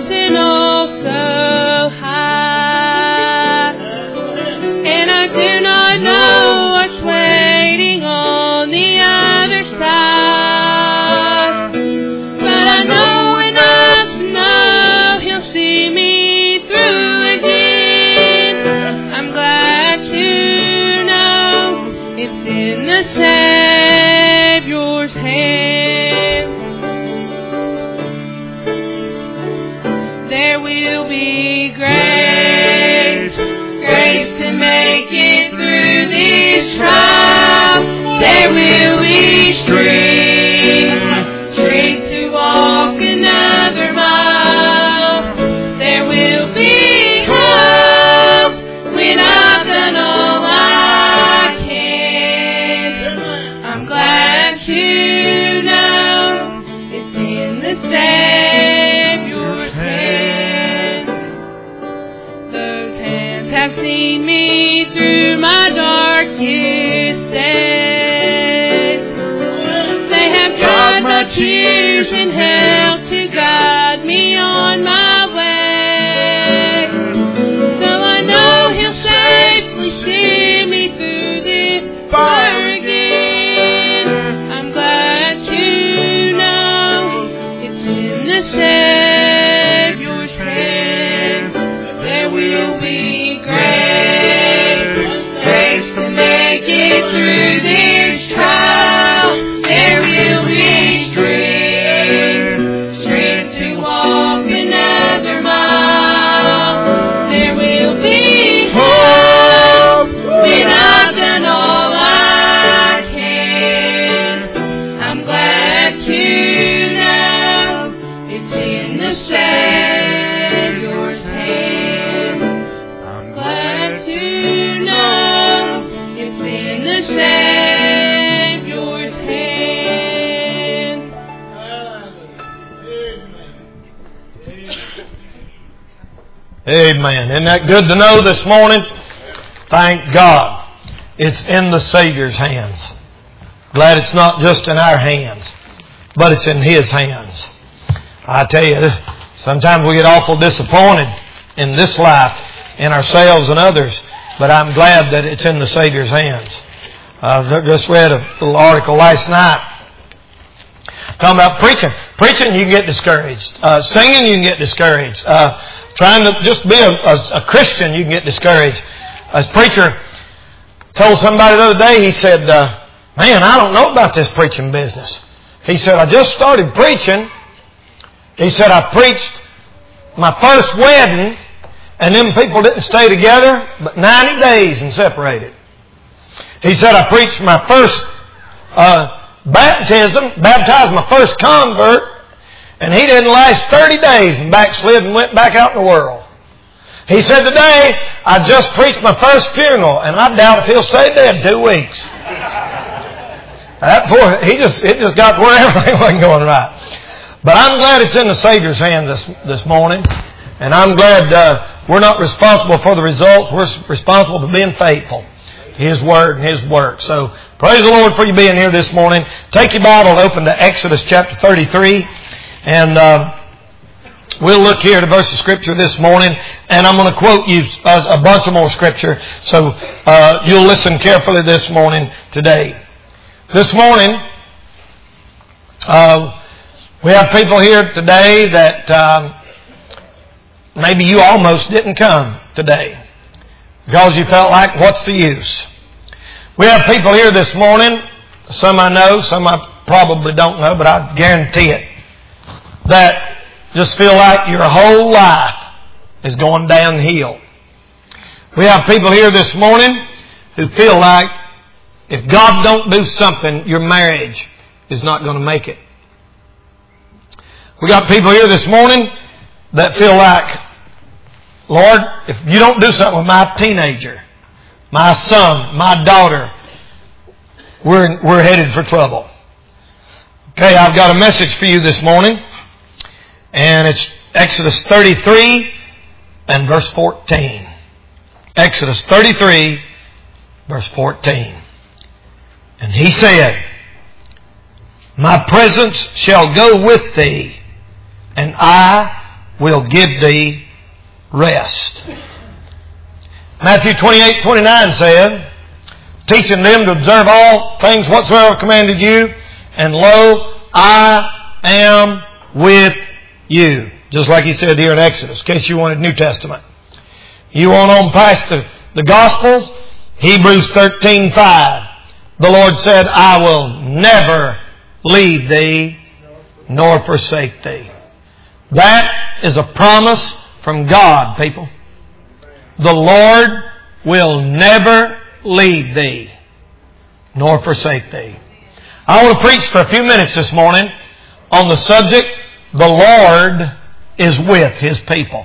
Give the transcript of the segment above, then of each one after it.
and also high. And I do not know what's waiting on the other side. But I know enough to know He'll see me through again. I'm glad to know it's in the Savior's hands. There will be grace, grace to make it through this trial. There will be strength, strength to walk another mile. There will be hope when I've done all I can. I'm glad to know it's in the Savior's hands. Those hands have seen me through my darkest days. They have dried my tears and helped to guide me on my way. So I know He'll safely see me through this fire again. I'm glad to know it's in the Savior's hands. There will be grace, grace to make it through this trial. There will be strength, strength to walk another mile. There will be hope when I've done all I can. I'm glad to know it's in the Savior's hand. I'm glad to know it's in the Savior's hand. Amen. Isn't that good to know this morning? Thank God. It's in the Savior's hands. Glad it's not just in our hands, but it's in His hands. I tell you, sometimes we get awful disappointed in this life, in ourselves and others, but I'm glad that it's in the Savior's hands. I just read a little article last night talking about preaching. Preaching, you can get discouraged. Singing, you can get discouraged. Trying to just be a Christian, you can get discouraged. A preacher told somebody the other day, he said, man, I don't know about this preaching business. He said, I just started preaching. He said, I preached my first wedding, and them people didn't stay together but 90 days and separated. He said, I preached my first baptized my first convert, and he didn't last 30 days and backslid and went back out in the world. He said, today, I just preached my first funeral, and I doubt if he'll stay dead 2 weeks. That boy, it just got to where everything wasn't going right. But I'm glad it's in the Savior's hands this morning. And I'm glad we're not responsible for the results. We're responsible for being faithful. His Word and His work. So, praise the Lord for you being here this morning. Take your Bible and open to Exodus chapter 33. And we'll look here at a verse of Scripture this morning. And I'm going to quote you a bunch of more Scripture. So, you'll listen carefully this morning today. This morning, we have people here today that maybe you almost didn't come today because you felt like, what's the use? We have people here this morning, some I know, some I probably don't know, but I guarantee it, that just feel like your whole life is going downhill. We have people here this morning who feel like if God don't do something, your marriage is not going to make it. We got people here this morning that feel like, Lord, if you don't do something with my teenager, my son, my daughter, we're headed for trouble. Okay, I've got a message for you this morning, and it's Exodus 33 and verse 14. Exodus 33, verse 14. And he said, my presence shall go with thee, and I will give thee rest. Matthew 28:29 said, teaching them to observe all things whatsoever commanded you, and lo, I am with you. Just like he said here in Exodus, in case you wanted New Testament. You want on past the Gospels, Hebrews 13:5. The Lord said, I will never leave thee nor forsake thee. That is a promise from God, people. The Lord will never leave thee nor forsake thee. I want to preach for a few minutes this morning on the subject, the Lord is with His people.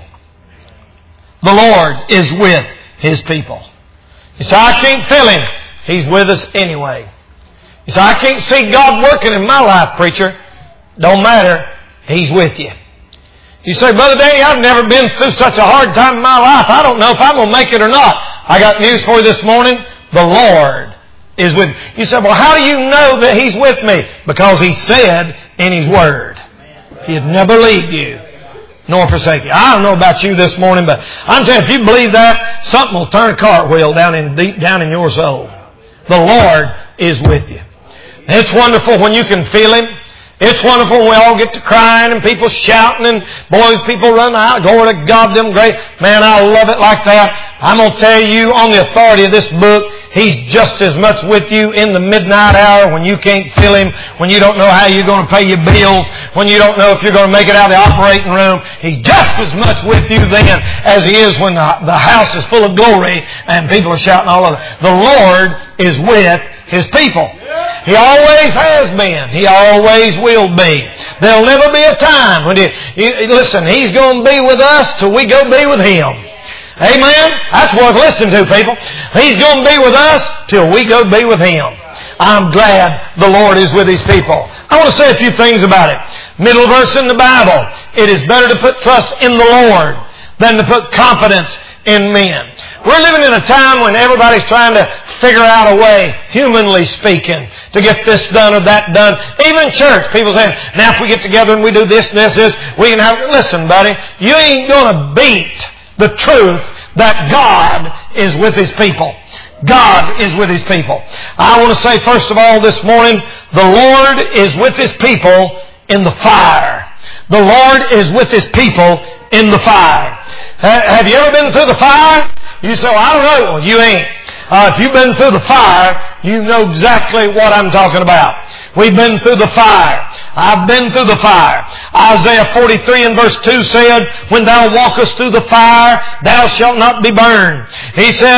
The Lord is with His people. You say, I can't feel Him. He's with us anyway. You say, I can't see God working in my life, preacher. Don't matter. He's with you. You say, Brother Danny, I've never been through such a hard time in my life. I don't know if I'm going to make it or not. I got news for you this morning. The Lord is with you. You say, well, how do you know that He's with me? Because He said in His Word, He'd never leave you nor forsake you. I don't know about you this morning, but I'm telling you, if you believe that, something will turn a cartwheel deep down in your soul. The Lord is with you. It's wonderful when you can feel Him. It's wonderful when we all get to crying and people shouting and boys, people run out. Glory to God, them great. Man, I love it like that. I'm going to tell you on the authority of this book, He's just as much with you in the midnight hour when you can't feel Him, when you don't know how you're going to pay your bills, when you don't know if you're going to make it out of the operating room. He's just as much with you then as He is when the house is full of glory and people are shouting all over. The Lord is with His people. He always has been. He always will be. There'll never be a time when listen, He's going to be with us till we go be with Him. Amen? That's worth listening to, people. He's going to be with us till we go be with Him. I'm glad the Lord is with His people. I want to say a few things about it. Middle verse in the Bible. It is better to put trust in the Lord than to put confidence in men. We're living in a time when everybody's trying to figure out a way, humanly speaking, to get this done or that done. Even church, people saying, now if we get together and we do this and this, we can have... Listen, buddy, you ain't going to beat the truth that God is with His people. God is with His people. I want to say, first of all, this morning, the Lord is with His people in the fire. The Lord is with His people in the fire. Have you ever been through the fire? You say, well, I don't know. Well, you ain't. If you've been through the fire, you know exactly what I'm talking about. We've been through the fire. I've been through the fire. Isaiah 43 and verse 2 said, when thou walkest through the fire, thou shalt not be burned. He said,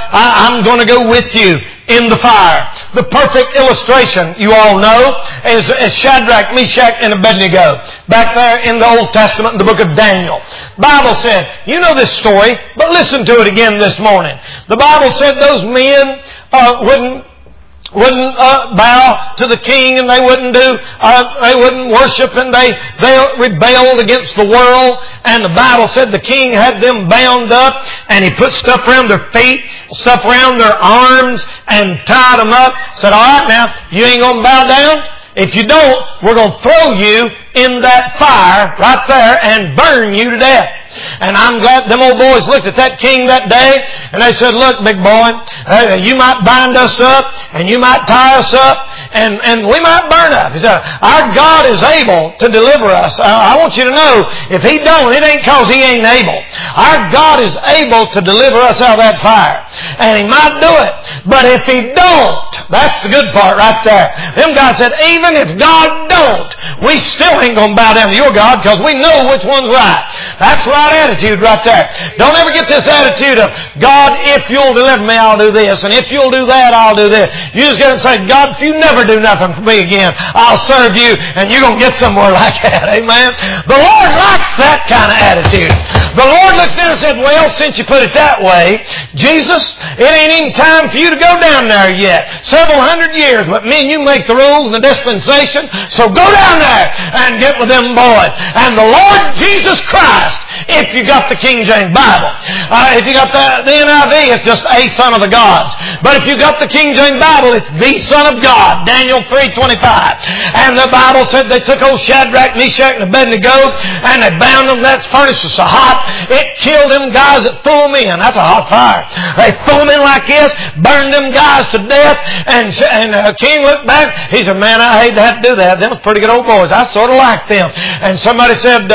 I'm going to go with you in the fire. The perfect illustration, you all know, is Shadrach, Meshach, and Abednego. Back there in the Old Testament, in the book of Daniel. Bible said, you know this story, but listen to it again this morning. The Bible said those men wouldn't bow to the king, and they wouldn't worship, and they rebelled against the world. And the Bible said the king had them bound up, and he put stuff around their feet, stuff around their arms, and tied them up. Said, all right, now, you ain't going to bow down? If you don't, we're going to throw you in that fire right there and burn you to death. And I'm glad them old boys looked at that king that day, and they said, look, big boy, you might bind us up, and you might tie us up, and we might burn up. He said, our God is able to deliver us. I want you to know, if He don't, it ain't because He ain't able. Our God is able to deliver us out of that fire. And He might do it. But if He don't, that's the good part right there. Them guys said, even if God don't, we still ain't going to bow down to your God because we know which one's right. That's right attitude right there. Don't ever get this attitude of, God, if you'll deliver me, I'll do this. And if you'll do that, I'll do this. You just get and say, God, if you never do nothing for me again, I'll serve you, and you're going to get somewhere like that. Amen? The Lord likes that kind of attitude. The Lord looks down and said, well, since you put it that way, Jesus, it ain't even time for you to go down there yet. Several hundred years, but me and you make the rules and the dispensation, so go down there and get with them boys. And the Lord Jesus Christ if you got the King James Bible. If you got the NIV, it's just a son of the gods. But if you got the King James Bible, it's the Son of God, Daniel 3:25. And the Bible said they took old Shadrach, Meshach, and Abednego, and they bound them. That furnace was so hot, it killed them guys that threw them in. That's a hot fire. They threw them in like this, burned them guys to death, and the king looked back. He said, man, I hate to have to do that. Them was pretty good old boys. I sort of liked them. And somebody said,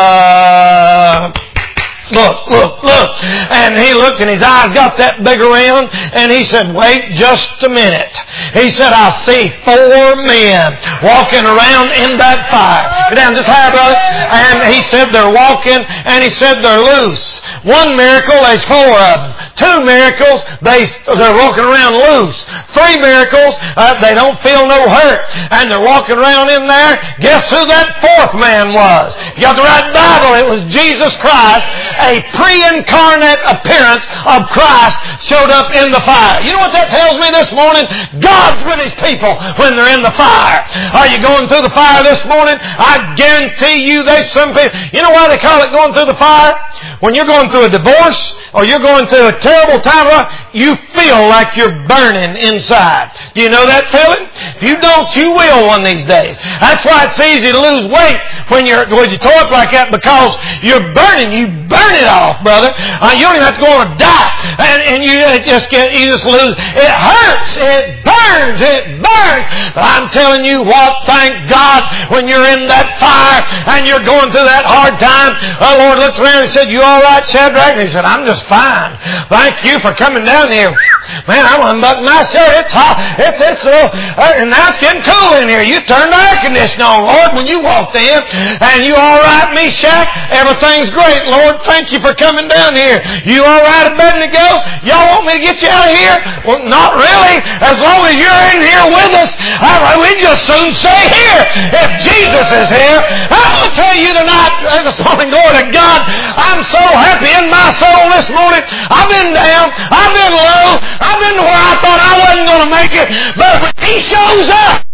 Look. And he looked and his eyes got that big around and he said, wait just a minute. He said, I see 4 men walking around in that fire. Go down just high, brother. And he said they're walking and he said they're loose. 1 miracle, there's 4 of them. 2 miracles, they're walking around loose. 3 miracles, they don't feel no hurt. And they're walking around in there. Guess who that 4th man was? If you got the right Bible, it was Jesus Christ. A pre-incarnate appearance of Christ showed up in the fire. You know what that tells me this morning? God's with His people when they're in the fire. Are you going through the fire this morning? I guarantee you there's some people. You know why they call it going through the fire? When you're going through a divorce or you're going through a terrible time, you feel like you're burning inside. Do you know that feeling? If you don't, you will one of these days. That's why it's easy to lose weight when you toe up like that, because you're burning. You burn it off, brother. You don't even have to go on a diet, and you just lose. It hurts. It burns. But I'm telling you what, thank God when you're in that fire and you're going through that hard time. The Lord looked around and said, you all right, Shadrach? And he said, I'm just fine. Thank you for coming down here. Man, I'm unbuttoning my shirt. It's hot. It's and now it's getting cool in here. You turned the air conditioning on, Lord, when you walked in. And you all right, Meshach? Everything's great, Lord. Thank you for coming down here. You all right, Abednego? Y'all want me to get you out of here? Well, not really. As long as you're in here with us, we just soon stay here. If Jesus is here, I will tell you tonight, this morning, glory to God, I'm so happy in my soul this morning. I've been down. I've been low. I've been to where I thought I wasn't going to make it. But when He shows up,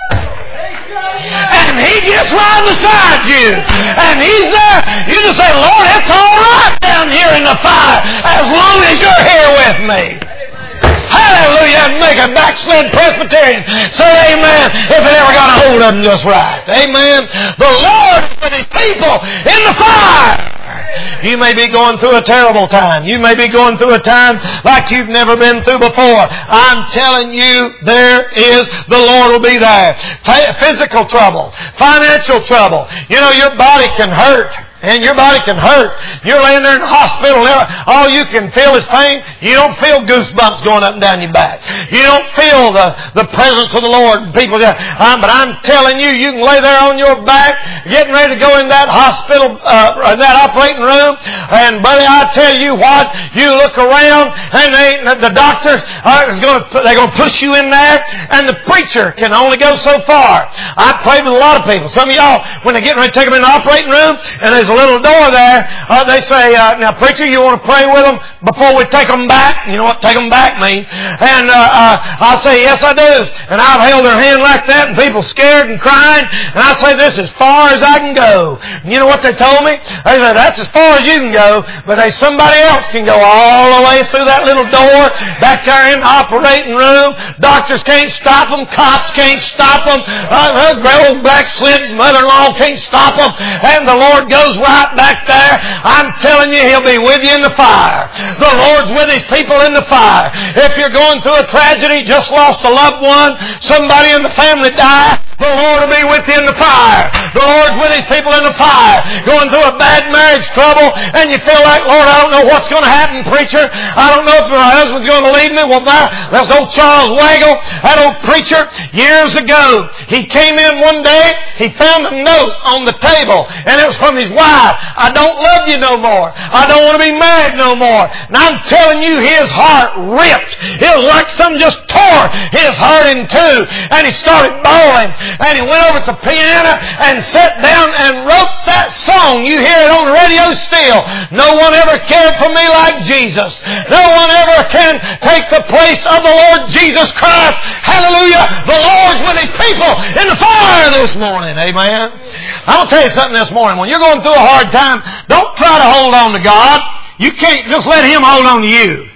and He gets right beside you, and He's there, you just say, Lord, it's all right down here in the fire as long as you're here with me. Hallelujah. Make a backslid Presbyterian say amen if it ever got a hold of them just right. Amen. The Lord is with His people in the fire. You may be going through a terrible time. You may be going through a time like you've never been through before. I'm telling you, the Lord will be there. Physical trouble, financial trouble. You know, your body can hurt. And your body can hurt. You're laying there in the hospital. All you can feel is pain. You don't feel goosebumps going up and down your back. You don't feel the presence of the Lord. People, but I'm telling you, you can lay there on your back, getting ready to go in that hospital, that operating room. And buddy, I tell you what, you look around, and the doctor they're going to push you in there, and the preacher can only go so far. I've prayed with a lot of people. Some of y'all, when they get ready to take them in the operating room, and there's a little door there, they say, now preacher, you want to pray with them before we take them back? You know what take them back means? And I say, yes I do. And I've held their hand like that, and people scared and crying, and I say, this is as far as I can go. And you know what they told me? They said, that's as far as you can go, but somebody else can go all the way through that little door back there in the operating room. Doctors can't stop them. Cops can't stop them. Old backslid mother-in-law can't stop them. And the Lord goes right back there. I'm telling you, He'll be with you in the fire. The Lord's with His people in the fire. If you're going through a tragedy, just lost a loved one, somebody in the family died, the Lord will be with you in the fire. The Lord's with His people in the fire. Going through a bad marriage trouble, and you feel like, Lord, I don't know what's going to happen, preacher. I don't know if my husband's going to leave me. Well, that's old Charles Waggle, that old preacher, years ago. He came in one day, he found a note on the table, and it was from his wife. I don't love you no more. I don't want to be married no more. And I'm telling you, his heart ripped. It was like something just tore his heart in two. And he started bawling. And he went over to the piano and sat down and wrote that song. You hear it on the radio still. No one ever cared for me like Jesus. No one ever can take the place of the Lord Jesus Christ. Hallelujah. The Lord's with His people in the fire this morning. Amen. I'm going to tell you something this morning. When you're going through a hard time, don't try to hold on to God. You can't just let Him hold on to you.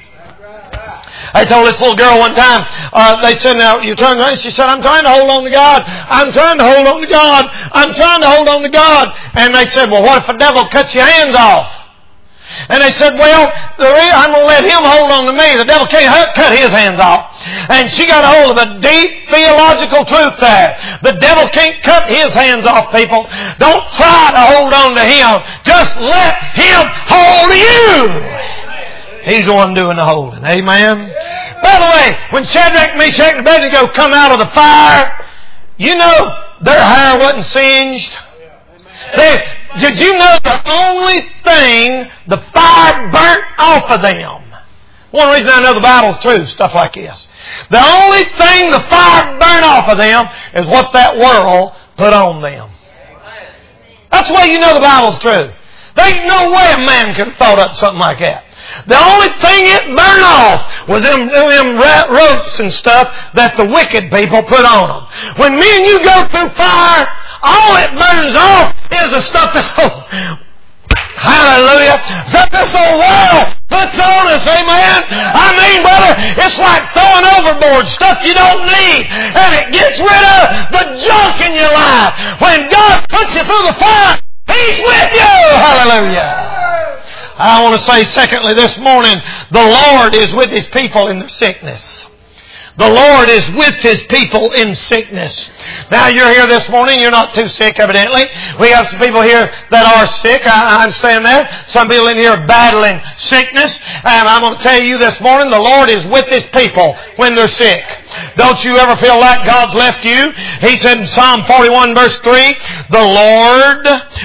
I told this little girl one time, they said, now, you turn around. She said, I'm trying to hold on to God. I'm trying to hold on to God. I'm trying to hold on to God. And they said, well, what if the devil cuts your hands off? And they said, well, I'm going to let him hold on to me. The devil can't cut his hands off. And she got a hold of a deep theological truth there. The devil can't cut his hands off, people. Don't try to hold on to him. Just let him hold you. He's the one doing the holding. Amen? By the way, when Shadrach, Meshach, and Abednego come out of the fire, you know their hair wasn't singed. Did you know the only thing the fire burnt off of them? One reason I know the Bible's true, stuff like this. The only thing the fire burnt off of them is what that world put on them. That's why you know the Bible's true. There ain't no way a man could have thought up something like that. The only thing it burned off was them ropes and stuff that the wicked people put on them. When me and you go through fire, all it burns off is the stuff that's hallelujah, that this old world puts on us, amen? I mean, brother, it's like throwing overboard stuff you don't need, and it gets rid of the junk in your life. When God puts you through the fire, He's with you. Hallelujah. I want to say, secondly, this morning, the Lord is with His people in their sickness. The Lord is with His people in sickness. Now, you're here this morning. You're not too sick, evidently. We have some people here that are sick. I understand that. Some people in here are battling sickness. And I'm going to tell you this morning, the Lord is with His people when they're sick. Don't you ever feel like God's left you? He said in Psalm 41, verse 3, the Lord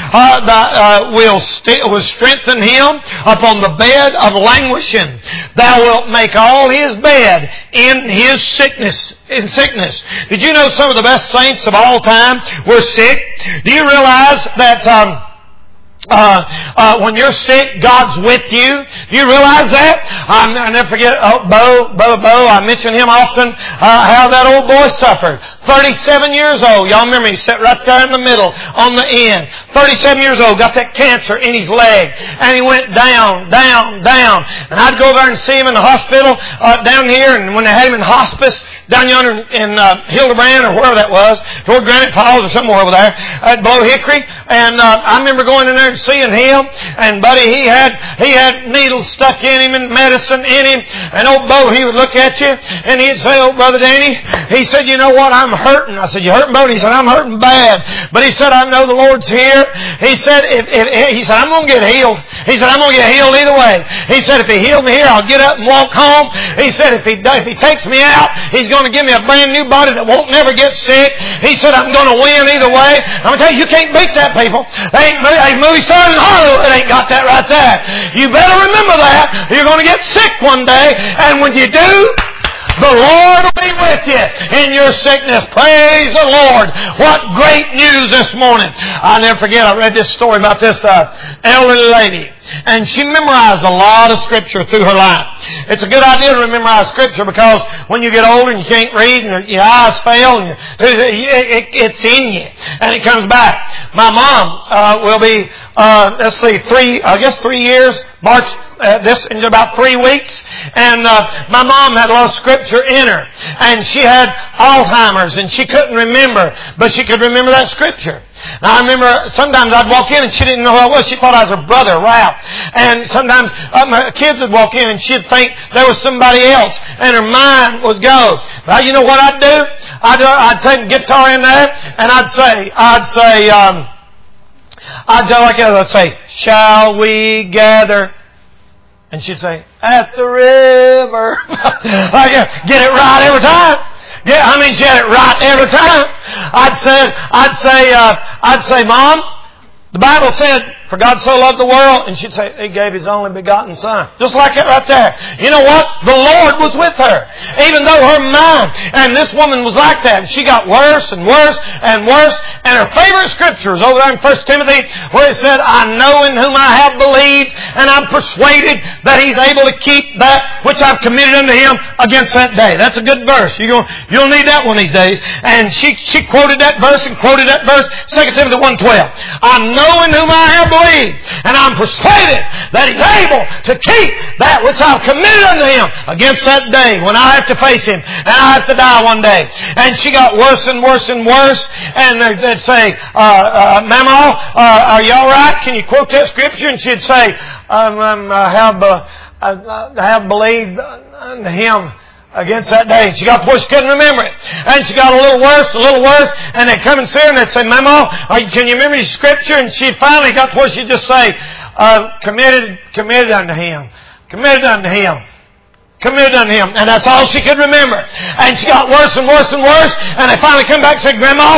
will strengthen him upon the bed of languishing. Thou wilt make all his bed in his sickness. Did you know some of the best saints of all time were sick? Do you realize that when you're sick, God's with you? Do you realize that? I never forget Bo. I mention him often, how that old boy suffered. 37 years old. Y'all remember he sat right there in the middle on the end. 37 years old, got that cancer in his leg. And he went down. And I'd go over and see him in the hospital down here. And when they had him in hospice down yonder in Hildebrand or wherever that was, toward Granite Falls or somewhere over there at Below Hickory. And I remember going in there and seeing him. And buddy, he had needles stuck in him and medicine in him. And old Bo, he would look at you and he'd say, "Oh, Brother Danny," he said, "you know what? I'm hurting." I said, "You hurting, Bo?" He said, "I'm hurting bad." But he said, "I know the Lord's here." He said, he said, "I'm going to get healed." He said, "I'm going to get healed either way." He said, "If He healed me here, I'll get up and walk home." He said, if he takes me out, He's going to give me a brand new body that won't never get sick. He said, "I'm going to win either way." I'm going to tell you can't beat that, people. They ain't movie stars in Hollywood that ain't got that right there. You better remember that. You're going to get sick one day, and when you do, the Lord will be with you in your sickness. Praise the Lord. What great news this morning. I'll never forget, I read this story about this elderly lady. And she memorized a lot of Scripture through her life. It's a good idea to memorize Scripture because when you get older and you can't read and your eyes fail, and it's in you. And it comes back. My mom will be, 3 years, March, this in about 3 weeks. And my mom had a lot of Scripture in her. And she had Alzheimer's and she couldn't remember, but she could remember that Scripture. Now I remember sometimes I'd walk in and she didn't know who I was. She thought I was her brother, Ralph. And sometimes my kids would walk in and she'd think there was somebody else, and her mind would go. Well, you know what I'd do? I'd take a guitar in there and I'd say, "Shall we gather?" And she'd say, "At the river." Get it right every time. Yeah, she had it right every time. I'd say, "Mom, the Bible said for God so loved the world, and she'd say, He gave His only begotten Son. Just like it right there. You know what? The Lord was with her. Even though her mind, and this woman was like that, and she got worse and worse and worse, and her favorite scripture is over there in 1 Timothy, where it said, I know in whom I have believed, and I'm persuaded that He's able to keep that which I've committed unto Him against that day. That's a good verse. You'll need that one these days. And she quoted that verse and quoted that verse, 2 Timothy 1:12. I know in whom I have believed, and I'm persuaded that He's able to keep that which I've committed unto Him against that day when I have to face Him and I have to die one day. And she got worse and worse and worse, and they'd say, Mama, are you all right? Can you quote that scripture? And she'd say, I have believed unto Him against that day. And she got to where she couldn't remember it. And she got a little worse, and they'd come and see her and they'd say, Mama, can you remember the scripture? And she finally got to where she'd just say, committed unto Him. Committed unto Him. Committed unto Him. And that's all she could remember. And she got worse and worse and worse. And they finally come back and said, Grandma,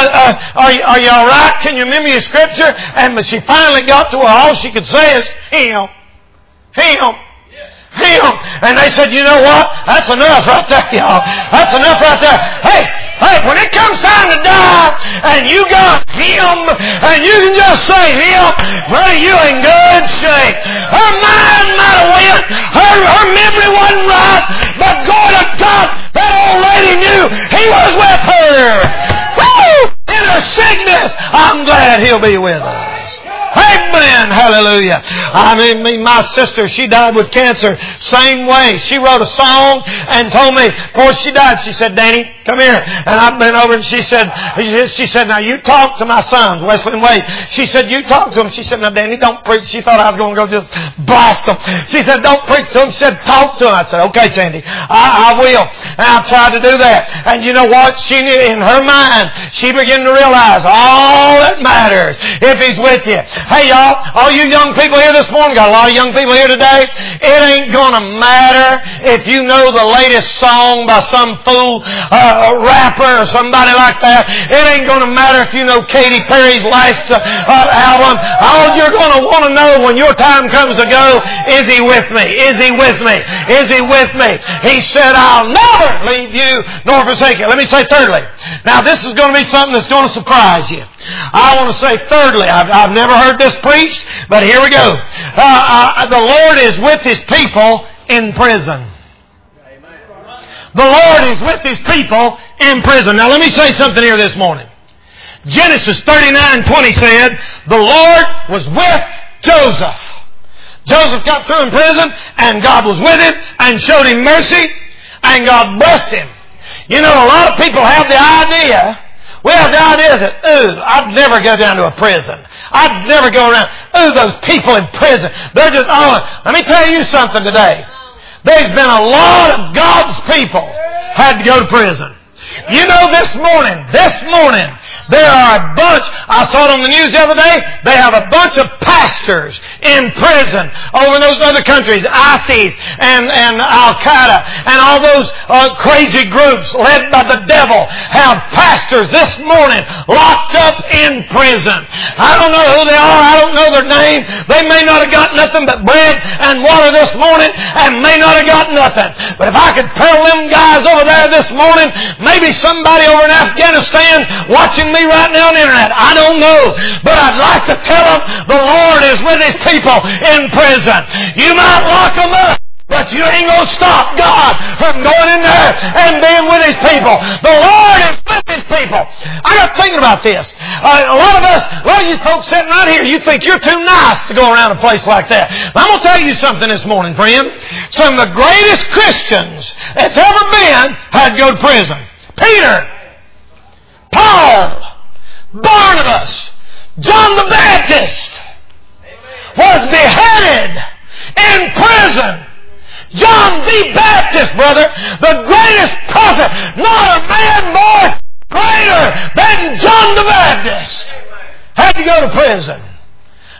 are you all right? Can you remember your scripture? And she finally got to where all she could say is, Him. Him. Him. And they said, you know what? That's enough right there, y'all. That's enough right there. Hey, when it comes time to die, and you got Him, and you can just say Him, brother, you in good shape. Her mind might have went, her memory wasn't right, but glory to God, that old lady knew He was with her. Woo! In her sickness, I'm glad He'll be with us. Amen. Hallelujah. My sister, she died with cancer. Same way. She wrote a song and told me before she died, she said, Danny, come here. And I've been over and she said, now you talk to my sons, Wesley and Wade. She said, you talk to them. She said, now Danny, don't preach. She thought I was going to go just blast them. She said, don't preach to them. She said, talk to them. I said, okay, Sandy, I will. And I've tried to do that. And you know what? She knew in her mind, she began to realize all that matters if He's with you. Hey, y'all, all you young people here this morning, got a lot of young people here today, it ain't gonna matter if you know the latest song by some fool rapper or somebody like that. It ain't gonna matter if you know Katy Perry's last album. All you're gonna want to know when your time comes to go, is He with me? Is He with me? Is He with me? He said, I'll never leave you nor forsake you. Let me say thirdly. Now this is going to be something that's going to surprise you. I want to say thirdly, I've never heard this preached, but here we go. The Lord is with His people in prison. The Lord is with His people in prison. Now let me say something here this morning. Genesis 39:20 said, the Lord was with Joseph. Joseph got through in prison, and God was with him and showed him mercy, and God blessed him. You know, a lot of people have the idea, we have the idea that, I'd never go down to a prison. I'd never go around, those people in prison, they're just, let me tell you something today. There's been a lot of God's people had to go to prison. You know, this morning, there are a bunch, I saw it on the news the other day, they have a bunch of pastors in prison over in those other countries, ISIS and Al-Qaeda and all those crazy groups led by the devil have pastors this morning locked up in prison. I don't know who they are, I don't know their name. They may not have got nothing but bread and water this morning and may not have got nothing. But if I could tell them guys over there this morning, maybe somebody over in Afghanistan watching me right now on the internet, I don't know, but I'd like to tell them the Lord is with His people in prison. You might lock them up, but you ain't going to stop God from going in there and being with His people. The Lord is with His people. I got thinking about this. A lot of you folks sitting right here, you think you're too nice to go around a place like that. But I'm going to tell you something this morning, friend. Some of the greatest Christians that's ever been had to go to prison. Peter, Paul, Barnabas, John the Baptist was beheaded in prison. John the Baptist, brother, the greatest prophet, not a man more greater than John the Baptist, had to go to prison.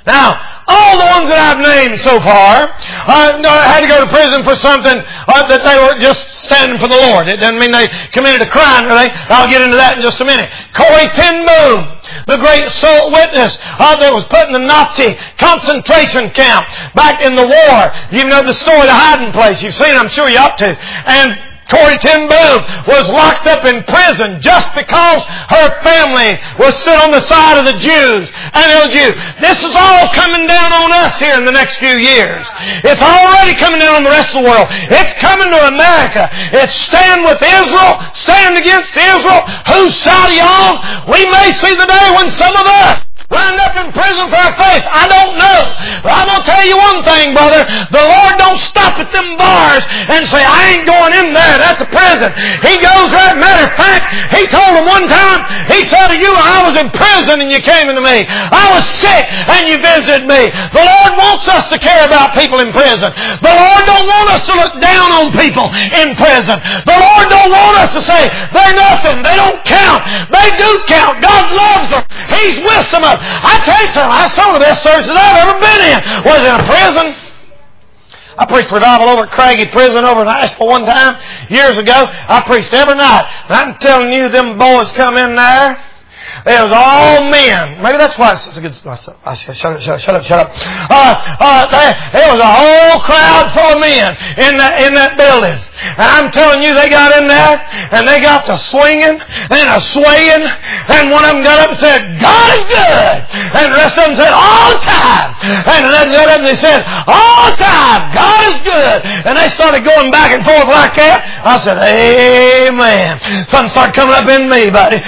Now, all the ones that I've named so far had to go to prison for something that they were just standing for the Lord. It doesn't mean they committed a crime, or I'll get into that in just a minute. Corrie ten Boom, the great soul witness that was put in the Nazi concentration camp back in the war. You know the story, the hiding place. You've seen it, I'm sure you ought to. And Corrie ten Boom was locked up in prison just because her family was stood on the side of the Jews and the Jews. This is all coming down on us here in the next few years. It's already coming down on the rest of the world. It's coming to America. It's stand with Israel, stand against Israel. Whose side are you on? We may see the day when some of us wind up in prison for our faith. I don't know. But I'm going to tell you one thing, brother. The Lord don't stop at them bars and say, I ain't going in there. That's a prison. He goes right. Matter of fact, He told them one time, He said to you, I was in prison and you came into me. I was sick and you visited me. The Lord wants us to care about people in prison. The Lord don't want us to look down on people in prison. The Lord don't want us to say, they're nothing. They don't count. They do count. God loves them. He's with some of them. I tell you something, some of the best services I've ever been in was in a prison. I preached revival over at Craigie Prison over in Asheville one time, years ago. I preached every night. And I'm telling you, them boys come in there. It was all men. Maybe that's why it's a good... Shut up. It was a whole crowd full of men in that building. And I'm telling you, they got in there, and they got to swinging and a swaying, and one of them got up and said, God is good. And the rest of them said, all the time. And then got up and they said, all the time, God is good. And they started going back and forth like that. I said, amen. Something started coming up in me, buddy.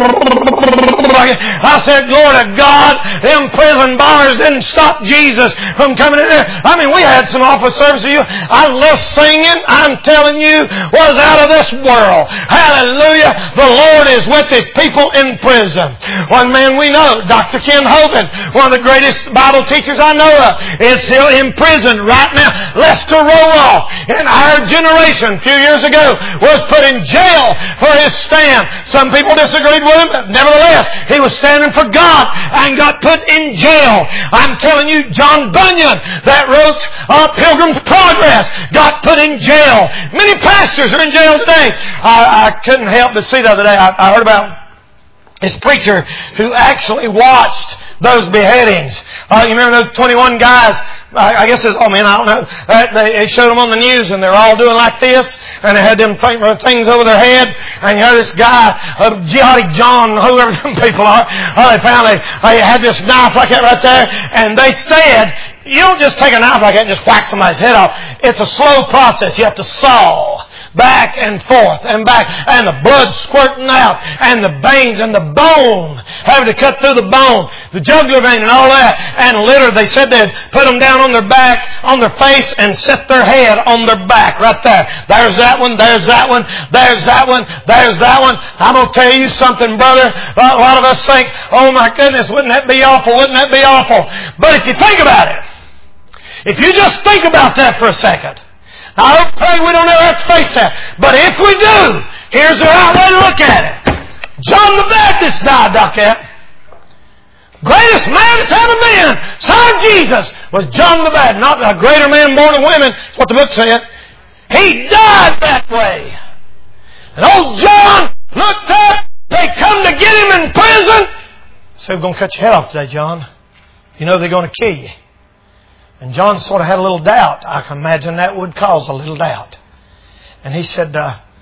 I said, glory to God, them prison bars didn't stop Jesus from coming in there. I mean, we had some awful services. I left singing, I'm telling you, was out of this world. Hallelujah. The Lord is with His people in prison. One man we know, Dr. Ken Hovind, one of the greatest Bible teachers I know of, is still in prison right now. Lester Roloff, in our generation, a few years ago, was put in jail for his stand. Some people disagreed with him, but nevertheless, he was standing for God and got put in jail. I'm telling you, John Bunyan, that wrote Pilgrim's Progress, got put in jail. Many pastors are in jail today. I couldn't help but see the other day, I heard about this preacher who actually watched those beheadings. You remember those 21 guys? I guess it's, I don't know. They showed them on the news and they're all doing like this and they had them things over their head and you heard this guy, Jihadi John, whoever them people are, they found they had this knife like that right there and they said, you don't just take a knife like that and just whack somebody's head off. It's a slow process. You have to saw back and forth and back and the blood squirting out and the veins and the bone having to cut through the bone, the jugular vein and all that. And literally they said they'd put them down on their back, on their face and set their head on their back right there. There's that one, there's that one, there's that one, there's that one. I'm going to tell you something, brother. A lot of us think, oh my goodness, wouldn't that be awful? Wouldn't that be awful? But if you think about it, if you just think about that for a second, I pray we don't ever have to face that. But if we do, here's the right way to look at it. John the Baptist died like that. Greatest man that's ever been, son of Jesus, was John the Baptist. Not a greater man born of women, that's what the book said. He died that way. And old John looked up, they come to get him in prison. Said, we're going to cut your head off today, John. You know they're going to kill you. And John sort of had a little doubt. I can imagine that would cause a little doubt. And he said,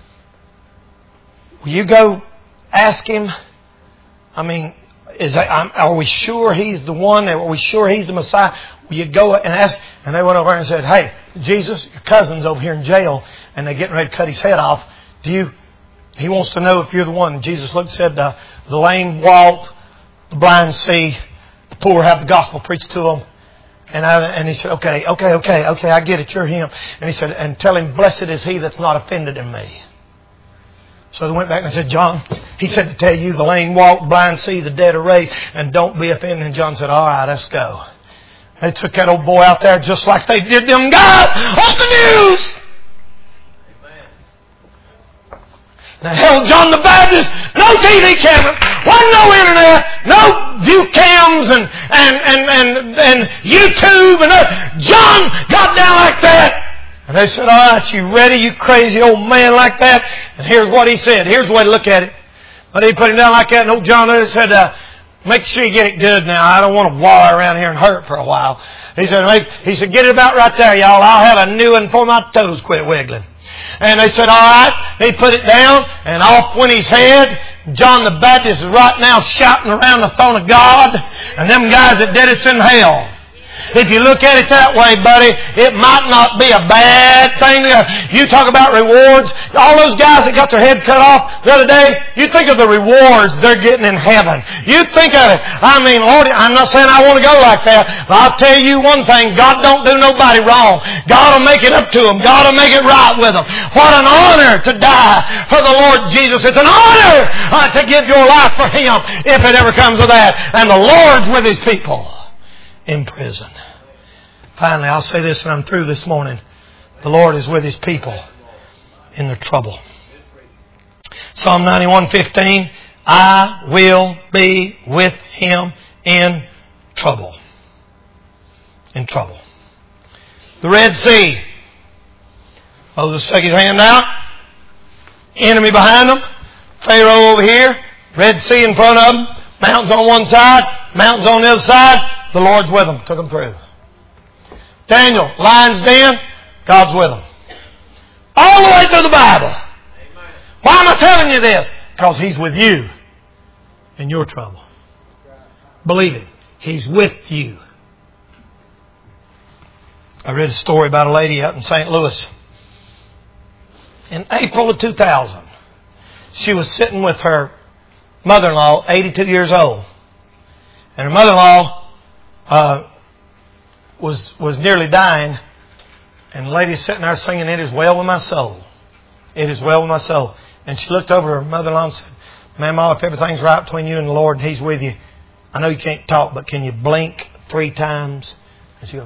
will you go ask him? I mean, are we sure he's the one? Are we sure he's the Messiah? Will you go and ask? And they went over and said, hey, Jesus, your cousin's over here in jail and they're getting ready to cut his head off. He wants to know if you're the one. And Jesus looked and said, the lame walk, the blind see, the poor have the gospel preached to them. And he said, okay, I get it, you're him. And he said, and tell him, blessed is he that's not offended in me. So they went back and said, John, he said to tell you, the lame walk, blind see, the dead are raised, and don't be offended. And John said, all right, let's go. They took that old boy out there just like they did them guys on the news. Now, hell, John the Baptist, no TV camera, wasn't no internet, no view cams and YouTube and John got down like that. And they said, all right, you ready, you crazy old man like that? And here's what he said. Here's the way to look at it. But he put him down like that, and old John said, make sure you get it good now. I don't want to wallow around here and hurt for a while. He said, get it about right there, y'all. I'll have a new one before my toes quit wiggling. And they said, all right. He put it down, and off went his head. John the Baptist is right now shouting around the throne of God, and them guys that did it's in hell. If you look at it that way, buddy, it might not be a bad thing. You talk about rewards. All those guys that got their head cut off the other day, you think of the rewards they're getting in heaven. You think of it. I mean, Lord, I'm not saying I want to go like that, but I'll tell you one thing. God don't do nobody wrong. God will make it up to them. God will make it right with them. What an honor to die for the Lord Jesus. It's an honor to give your life for Him if it ever comes to that. And the Lord's with His people in prison. Finally, I'll say this and I'm through this morning. The Lord is with His people in their trouble. Psalm 91:15, I will be with him in trouble. In trouble. The Red Sea. Moses stuck his hand out. Enemy behind them. Pharaoh over here. Red Sea in front of them. Mountains on one side. Mountains on the other side. The Lord's with them. Took them through. Daniel, lion's den. God's with them. All the way through the Bible. Amen. Why am I telling you this? Because He's with you in your trouble. Believe it. He's with you. I read a story about a lady out in St. Louis. In April of 2000, she was sitting with her mother-in-law, 82 years old. And her mother-in-law was nearly dying. And the lady's sitting there singing, It is well with my soul. It is well with my soul. And she looked over at her mother-in-law and said, Mama, if everything's right between you and the Lord and He's with you, I know you can't talk, but can you blink 3 times? And she goes,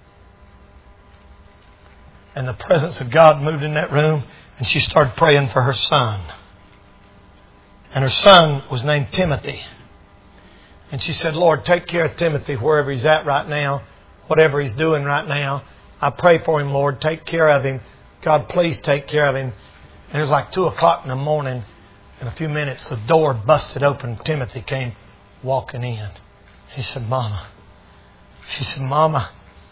and the presence of God moved in that room, and she started praying for her son. And her son was named Timothy. And she said, Lord, take care of Timothy wherever he's at right now, whatever he's doing right now. I pray for him, Lord. Take care of him. God, please take care of him. And it was like 2 o'clock in the morning. In a few minutes, the door busted open. Timothy came walking in. He said, Mama. She said, Mama.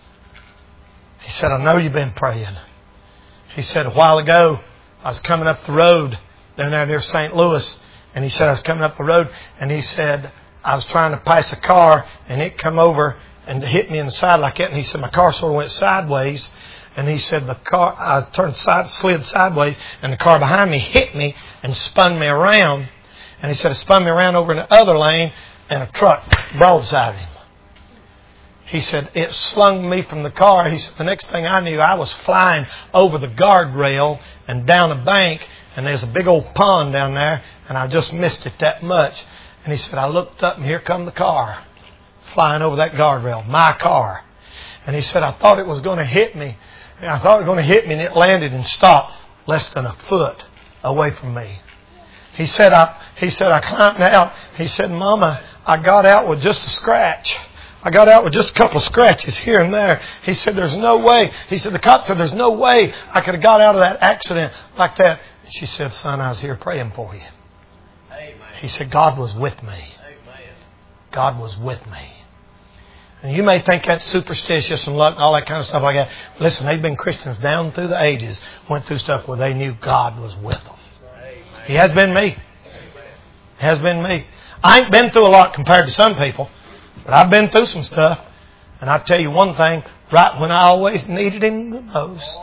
He said, I know you've been praying. He said, a while ago, I was coming up the road down there near St. Louis. And he said, I was coming up the road. And he said, I was trying to pass a car. And it come over and hit me in the side like that. And he said, my car sort of went sideways. And he said, I slid sideways. And the car behind me hit me and spun me around. And he said, it spun me around over in the other lane. And a truck broadsided him. He said, it slung me from the car. He said, the next thing I knew, I was flying over the guardrail and down a bank. And there's a big old pond down there. And I just missed it that much. And he said, I looked up and here come the car flying over that guardrail. My car. And he said, I thought it was going to hit me. And I thought it was going to hit me and it landed and stopped less than a foot away from me. He said, I climbed out. He said, Mama, I got out with just a scratch. I got out with just a couple of scratches here and there. He said, there's no way. He said, the cop said, there's no way I could have got out of that accident like that. And she said, son, I was here praying for you. Amen. He said, God was with me. Amen. God was with me. And you may think that's superstitious and luck and all that kind of stuff like that. Listen, they've been Christians down through the ages, went through stuff where they knew God was with them. Amen. He has been me. He has been me. I ain't been through a lot compared to some people. But I've been through some stuff. And I tell you one thing, right when I always needed Him the most.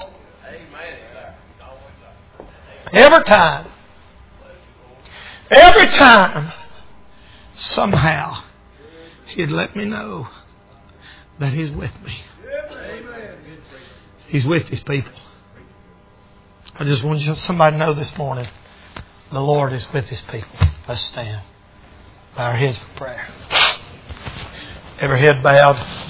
Every time, somehow, He'd let me know that He's with me. He's with His people. I just want somebody to know this morning, the Lord is with His people. Let's stand. Bow our heads for prayer. Every head bowed.